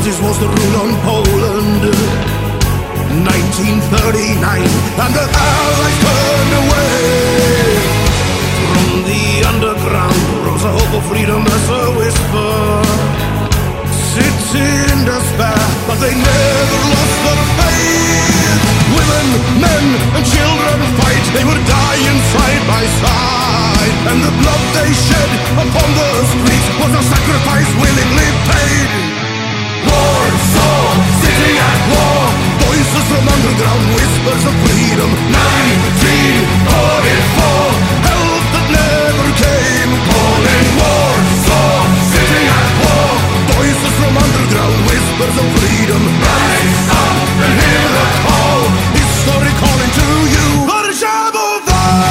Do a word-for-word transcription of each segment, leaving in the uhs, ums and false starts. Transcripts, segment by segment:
Nazis was the rule on Poland. nineteen thirty-nine, and the Allies turned away. From the underground rose a hope of freedom as a whisper. Sitting in despair, but they never lost their faith. Women, men, and children fight, they were dying side by side. And the blood they shed upon the streets was a sacrifice willingly paid. Warsaw, city at war, voices from underground, whispers of freedom. nineteen forty-four, help that never came. Calling Warsaw, city at war, voices from underground, whispers of freedom. Rise up and hear the call, history calling to you. Warszawa!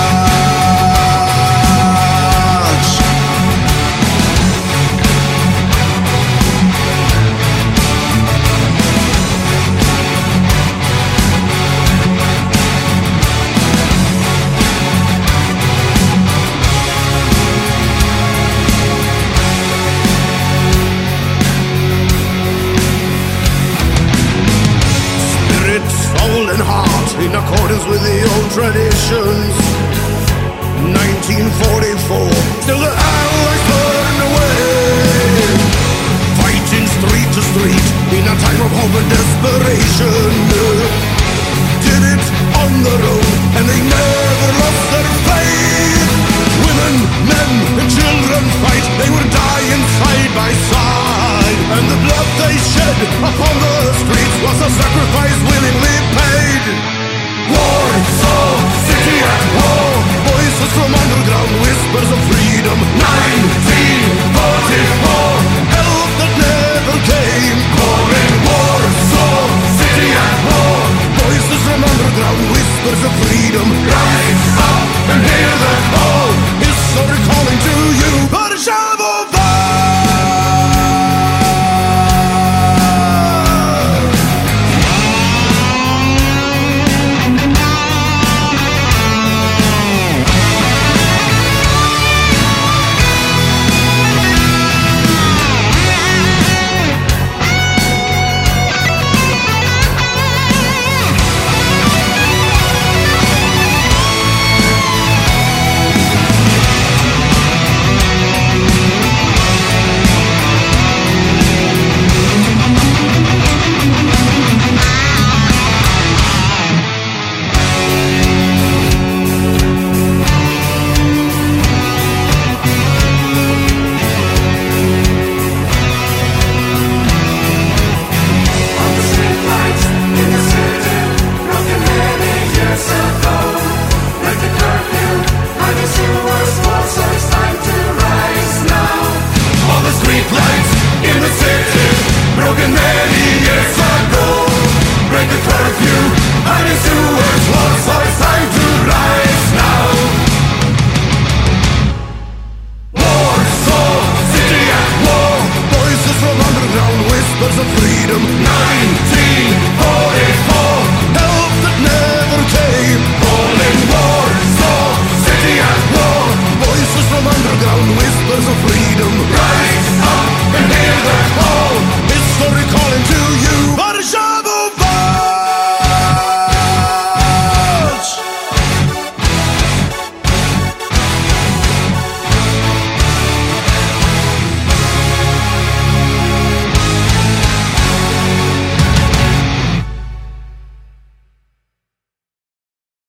Soul and heart in accordance with the old traditions. nineteen forty-four, still the Allies turned away. Fighting street to street in a time of hope and desperation. Did it on their own and they never lost their faith. Women, men and children fight, they were dying side by side. And the blood they shed upon